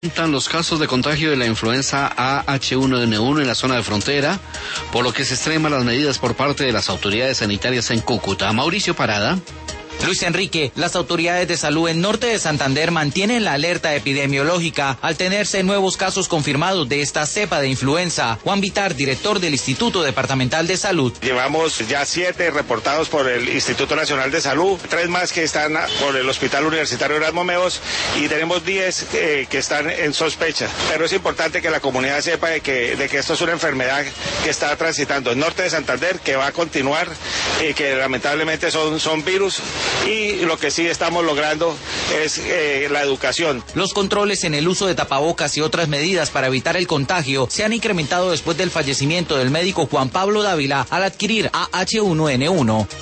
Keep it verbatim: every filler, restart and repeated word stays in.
Aumentan los casos de contagio de la influenza A H uno N uno en la zona de frontera, por lo que se extreman las medidas por parte de las autoridades sanitarias en Cúcuta. Mauricio Parada. Luis Enrique, las autoridades de salud en norte de Santander mantienen la alerta epidemiológica al tenerse nuevos casos confirmados de esta cepa de influenza. Juan Vitar, director del Instituto Departamental de Salud. Llevamos ya siete reportados por el Instituto Nacional de Salud, tres más que están por el Hospital Universitario Erasmo Meos y tenemos diez eh, que están en sospecha. Pero es importante que la comunidad sepa de que, de que esto es una enfermedad que está transitando en norte de Santander, que va a continuar, y eh, que lamentablemente son, son virus. Y lo que sí estamos logrando es eh, la educación. Los controles en el uso de tapabocas y otras medidas para evitar el contagio se han incrementado después del fallecimiento del médico Juan Pablo Dávila al adquirir A H uno N uno.